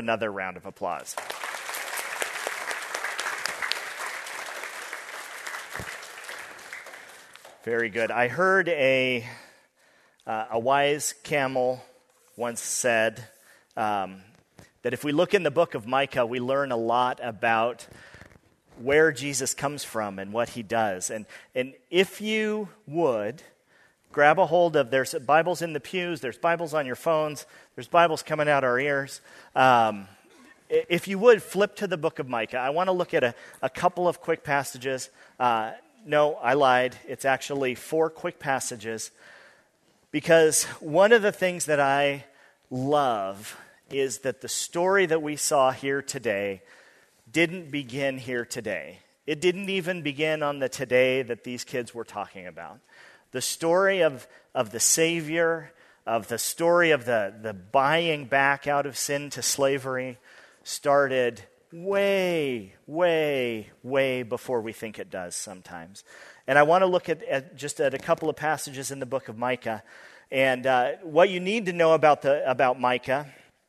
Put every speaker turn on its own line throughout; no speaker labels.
another round of applause. Very good. I heard a wise camel once said that if we look in the book of Micah, we learn a lot about where Jesus comes from and what he does. And if you would, grab a hold of, there's Bibles in the pews, there's Bibles on your phones, there's Bibles coming out our ears. If you would, flip to the book of Micah. I want to look at a couple of quick passages. No, I lied. It's actually 4 quick passages, because one of the things that I love is that the story that we saw here today didn't begin here today. It didn't even begin on the today that these kids were talking about. The story of the Savior, of the story of the buying back out of sin to slavery started way, way, way before we think it does sometimes. And I want to look at a couple of passages in the book of Micah. And what you need to know about Micah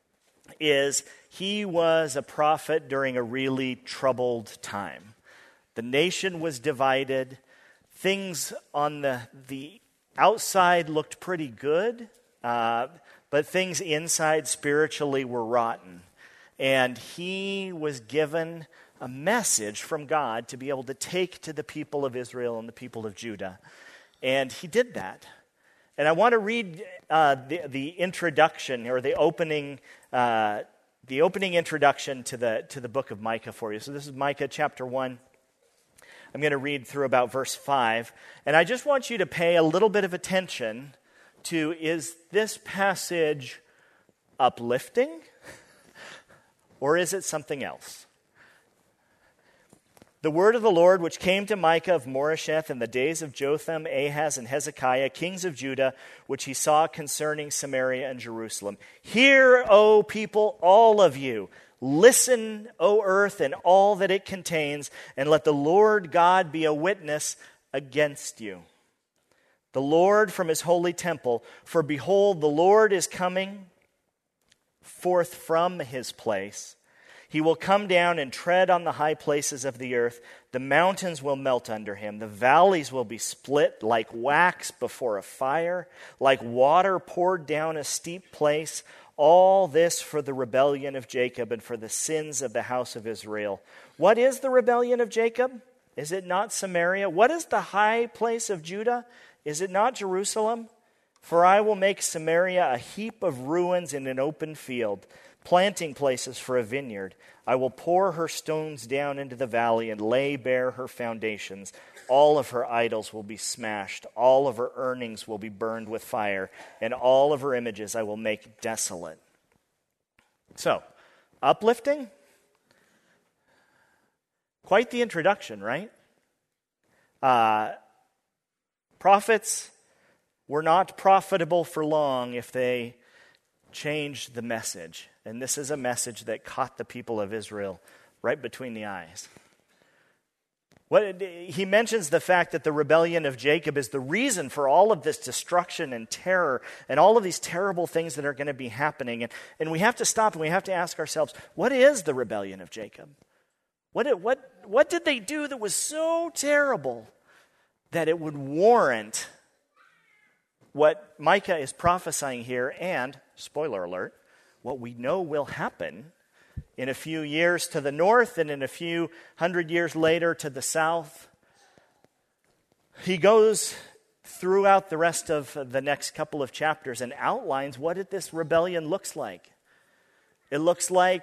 is he was a prophet during a really troubled time. The nation was divided. Things on the outside looked pretty good, but things inside spiritually were rotten. And he was given a message from God to be able to take to the people of Israel and the people of Judah. And he did that. And I want to read the introduction, or the opening introduction to the book of Micah for you. So this is Micah chapter 1. I'm going to read through about verse 5. And I just want you to pay a little bit of attention to, is this passage uplifting? Or is it something else? The word of the Lord, which came to Micah of Moresheth in the days of Jotham, Ahaz, and Hezekiah, kings of Judah, which he saw concerning Samaria and Jerusalem. Hear, O people, all of you. Listen, O earth, and all that it contains, and let the Lord God be a witness against you. The Lord from his holy temple, for behold, the Lord is coming forth from his place. He will come down and tread on the high places of the earth. The mountains will melt under him. The valleys will be split like wax before a fire, like water poured down a steep place. All this for the rebellion of Jacob and for the sins of the house of Israel. What is the rebellion of Jacob? Is it not Samaria? What is the high place of Judah? Is it not Jerusalem? For I will make Samaria a heap of ruins in an open field, planting places for a vineyard. I will pour her stones down into the valley and lay bare her foundations. All of her idols will be smashed. All of her earnings will be burned with fire. And all of her images I will make desolate. So, uplifting? Quite the introduction, right? Prophets were not profitable for long if they changed the message. And this is a message that caught the people of Israel right between the eyes. He mentions the fact that the rebellion of Jacob is the reason for all of this destruction and terror and all of these terrible things that are going to be happening. And we have to stop and we have to ask ourselves, what is the rebellion of Jacob? What did they do that was so terrible that it would warrant what Micah is prophesying here, and, spoiler alert, what we know will happen in a few years to the north and in a few hundred years later to the south? He goes throughout the rest of the next couple of chapters and outlines what this rebellion looks like. It looks like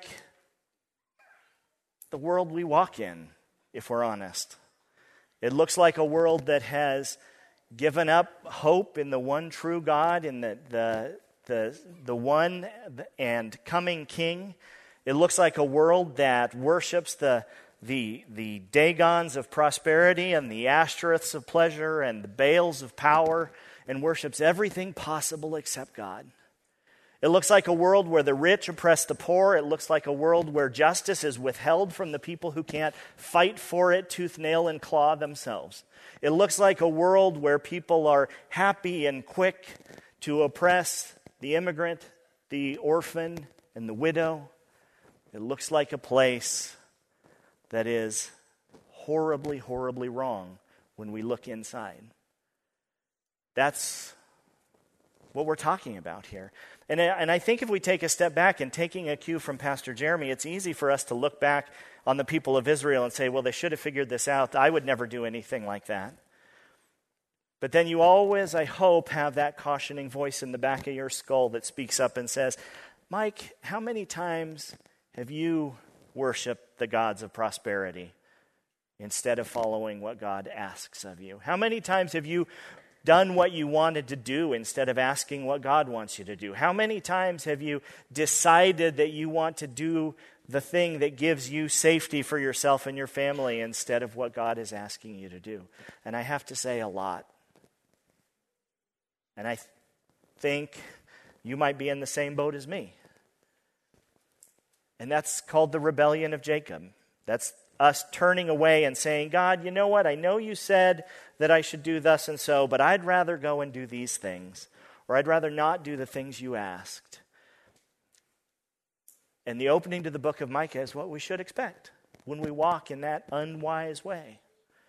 the world we walk in, if we're honest. It looks like a world that has given up hope in the one true God, in the one and coming King. It looks like a world that worships the Dagons of prosperity and the Ashtoreths of pleasure and the Baals of power, and worships everything possible except God. It looks like a world where the rich oppress the poor. It looks like a world where justice is withheld from the people who can't fight for it tooth, nail, and claw themselves. It looks like a world where people are happy and quick to oppress the immigrant, the orphan, and the widow. It looks like a place that is horribly, horribly wrong when we look inside. That's what we're talking about here. And I think if we take a step back and taking a cue from Pastor Jeremy, it's easy for us to look back on the people of Israel and say, well, they should have figured this out. I would never do anything like that. But then you always, I hope, have that cautioning voice in the back of your skull that speaks up and says, Mike, how many times have you worshiped the gods of prosperity instead of following what God asks of you? How many times have you done what you wanted to do instead of asking what God wants you to do? How many times have you decided that you want to do the thing that gives you safety for yourself and your family instead of what God is asking you to do? And I have to say, a lot. And I think you might be in the same boat as me. And that's called the rebellion of Jacob. That's us turning away and saying, God, you know what? I know you said that I should do thus and so, but I'd rather go and do these things. Or I'd rather not do the things you asked. And the opening to the book of Micah is what we should expect when we walk in that unwise way.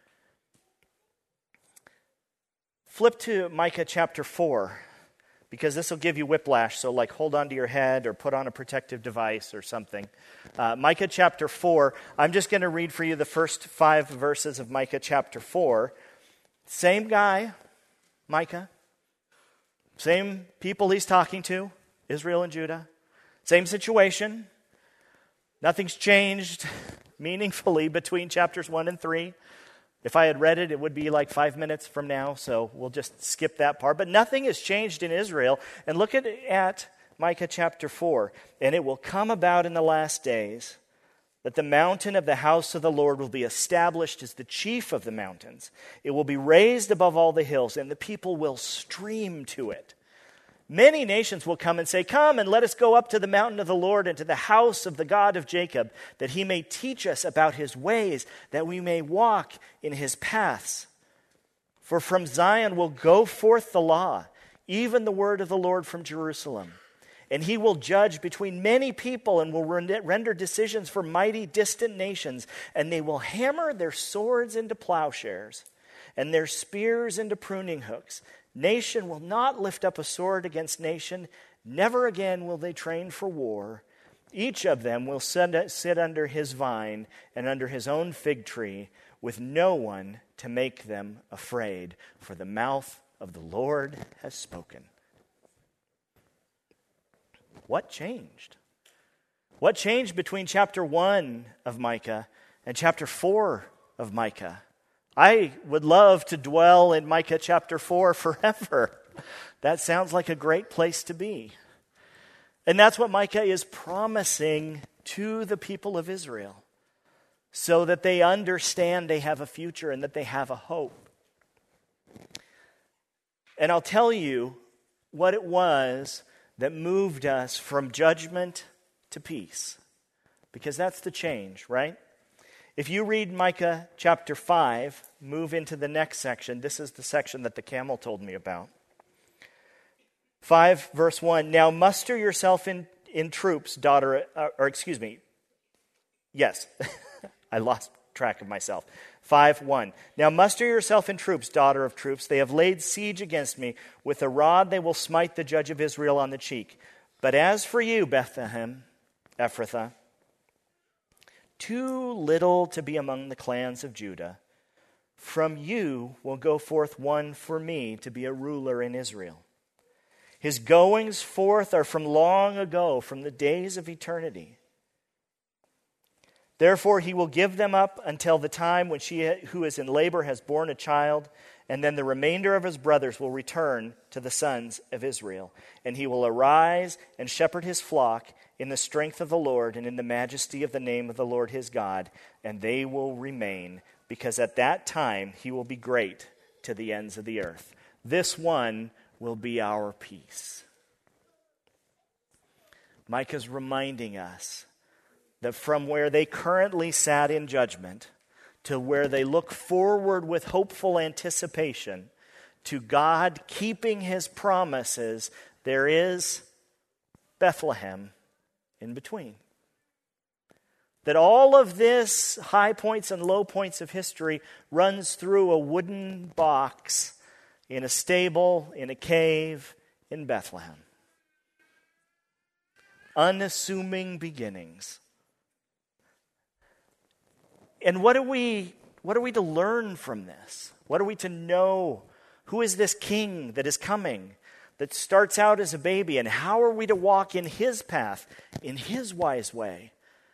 Flip to Micah chapter 4, because this will give you whiplash, so like hold on to your head or put on a protective device or something. Micah chapter 4, I'm just going to read for you the first 5 verses of Micah chapter 4. Same guy, Micah. Same people he's talking to, Israel and Judah. Same situation. Nothing's changed meaningfully between chapters 1 and 3. If I had read it, it would be like 5 minutes from now, so we'll just skip that part. But nothing has changed in Israel. And look at Micah chapter 4. And it will come about in the last days that the mountain of the house of the Lord will be established as the chief of the mountains. It will be raised above all the hills, and the people will stream to it. Many nations will come and say, come and let us go up to the mountain of the Lord and to the house of the God of Jacob, that he may teach us about his ways, that we may walk in his paths. For from Zion will go forth the law, even the word of the Lord from Jerusalem. And he will judge between many people and will render decisions for mighty distant nations. And they will hammer their swords into plowshares and their spears into pruning hooks. Nation will not lift up a sword against nation. Never again will they train for war. Each of them will sit under his vine and under his own fig tree, with no one to make them afraid. For the mouth of the Lord has spoken. What changed? What changed between chapter 1 of Micah and chapter 4 of Micah? I would love to dwell in Micah chapter 4 forever. That sounds like a great place to be. And that's what Micah is promising to the people of Israel, so that they understand they have a future and that they have a hope. And I'll tell you what it was that moved us from judgment to peace, because that's the change, right? If you read Micah chapter 5, move into the next section. This is the section that the camel told me about. 5 verse 1, now muster yourself in troops, daughter, yes, I lost track of myself. 5:1, now muster yourself in troops, daughter of troops. They have laid siege against me. With a rod they will smite the judge of Israel on the cheek. But as for you, Bethlehem, Ephrathah, too little to be among the clans of Judah, from you will go forth one for me to be a ruler in Israel. His goings forth are from long ago, from the days of eternity. Therefore he will give them up until the time when she who is in labor has borne a child, and then the remainder of his brothers will return to the sons of Israel. And he will arise and shepherd his flock in the strength of the Lord and in the majesty of the name of the Lord his God, and they will remain, because at that time he will be great to the ends of the earth. This one will be our peace. Micah's reminding us that from where they currently sat in judgment to where they look forward with hopeful anticipation to God keeping his promises, there is Bethlehem in between. That all of this high points and low points of history runs through a wooden box in a stable, in a cave, in Bethlehem. Unassuming beginnings. And what are we to learn from this? What are we to know? Who is this king that is coming, that starts out as a baby? And how are we to walk in his path, in his wise way?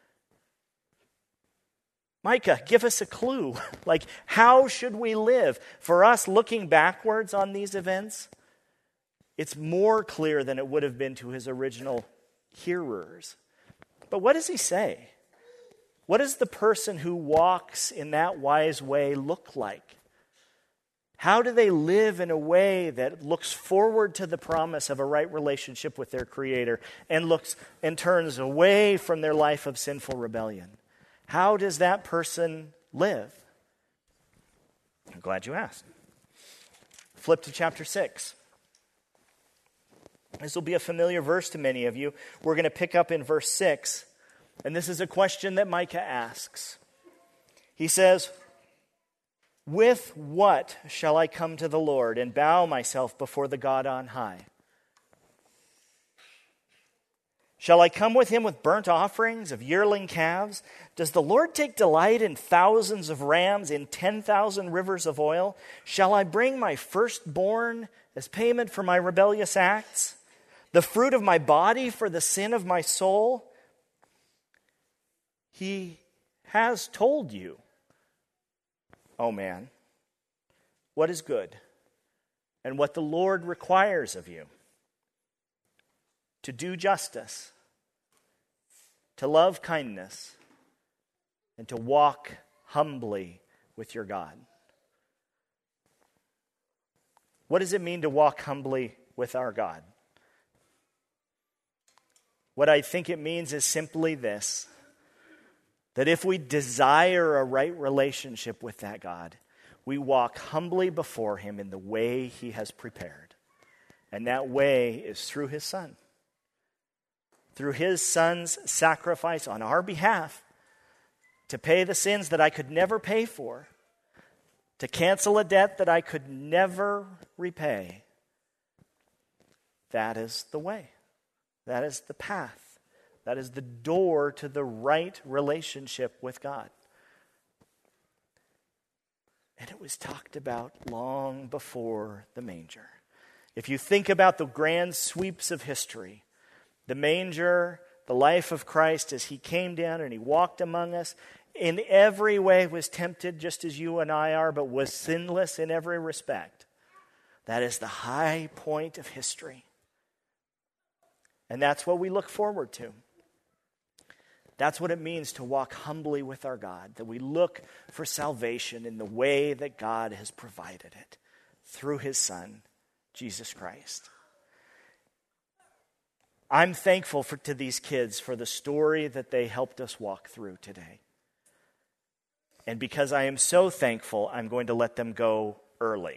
Micah, give us a clue. Like, how should we live? For us, looking backwards on these events, it's more clear than it would have been to his original hearers. But what does he say? What does the person who walks in that wise way look like? How do they live in a way that looks forward to the promise of a right relationship with their Creator and turns away from their life of sinful rebellion? How does that person live? I'm glad you asked. Flip to chapter 6. This will be a familiar verse to many of you. We're going to pick up in verse 6. And this is a question that Micah asks. He says, "With what shall I come to the Lord and bow myself before the God on high? Shall I come with him with burnt offerings of yearling calves? Does the Lord take delight in thousands of rams, in 10,000 rivers of oil? Shall I bring my firstborn as payment for my rebellious acts, the fruit of my body for the sin of my soul?" He has told you, oh man, what is good and what the Lord requires of you: to do justice, to love kindness, and to walk humbly with your God. What does it mean to walk humbly with our God? What I think it means is simply this: that if we desire a right relationship with that God, we walk humbly before him in the way he has prepared. And that way is through his Son. Through his Son's sacrifice on our behalf to pay the sins that I could never pay for, to cancel a debt that I could never repay. That is the way. That is the path. That is the door to the right relationship with God. And it was talked about long before the manger. If you think about the grand sweeps of history, the manger, the life of Christ as he came down and he walked among us, in every way was tempted just as you and I are, but was sinless in every respect. That is the high point of history. And that's what we look forward to. That's what it means to walk humbly with our God, that we look for salvation in the way that God has provided it through his Son, Jesus Christ. I'm thankful to these kids for the story that they helped us walk through today. And because I am so thankful, I'm going to let them go early.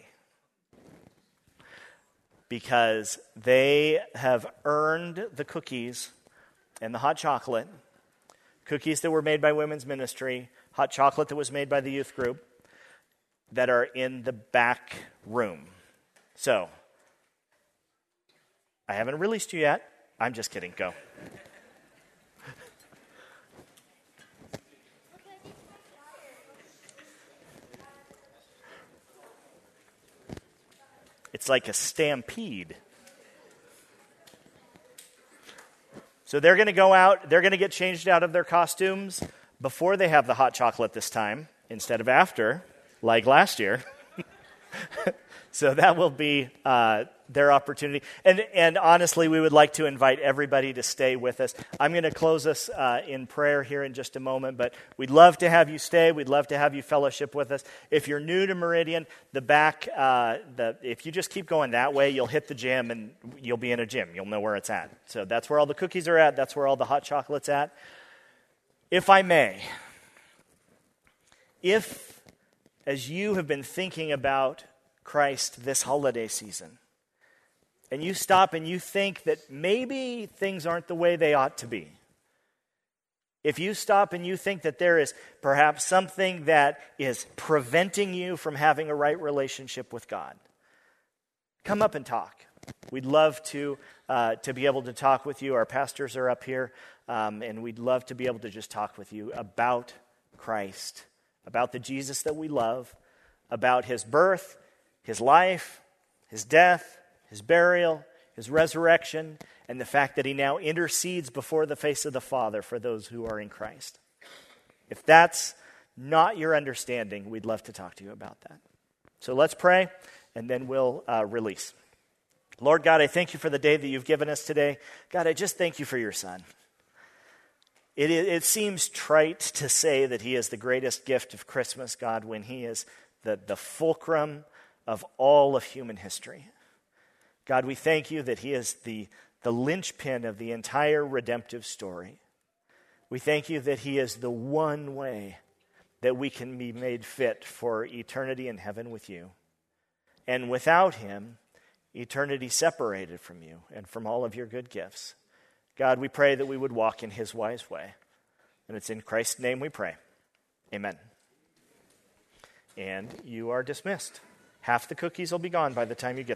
Because they have earned the cookies and the hot chocolate. Cookies that were made by women's ministry, hot chocolate that was made by the youth group, that are in the back room. So, I haven't released you yet. I'm just kidding. Go. It's like a stampede. So they're going to go out, they're going to get changed out of their costumes before they have the hot chocolate this time, instead of after, like last year. So that will be their opportunity. And honestly, we would like to invite everybody to stay with us. I'm going to close us in prayer here in just a moment, but we'd love to have you stay. We'd love to have you fellowship with us. If you're new to Meridian, the back, if you just keep going that way, you'll hit the gym and you'll be in a gym. You'll know where it's at. So that's where all the cookies are at. That's where all the hot chocolate's at. If I may, if, as you have been thinking about Christ this holiday season, and you stop and you think that maybe things aren't the way they ought to be, If you stop and you think that there is perhaps something that is preventing you from having a right relationship with God, come up and talk. We'd love to be able to talk with you. Our pastors are up here, and we'd love to be able to just talk with you about Christ, about the Jesus that we love, about his birth, his life, his death, his burial, his resurrection, and the fact that he now intercedes before the face of the Father for those who are in Christ. If that's not your understanding, we'd love to talk to you about that. So let's pray, and then we'll release. Lord God, I thank you for the day that you've given us today. God, I just thank you for your Son. It seems trite to say that he is the greatest gift of Christmas, God, when he is the fulcrum of all of human history. God, we thank you that he is the linchpin of the entire redemptive story. We thank you that he is the one way that we can be made fit for eternity in heaven with you. And without him, eternity separated from you and from all of your good gifts. God, we pray that we would walk in his wise way. And it's in Christ's name we pray. Amen. And you are dismissed. Half the cookies will be gone by the time you get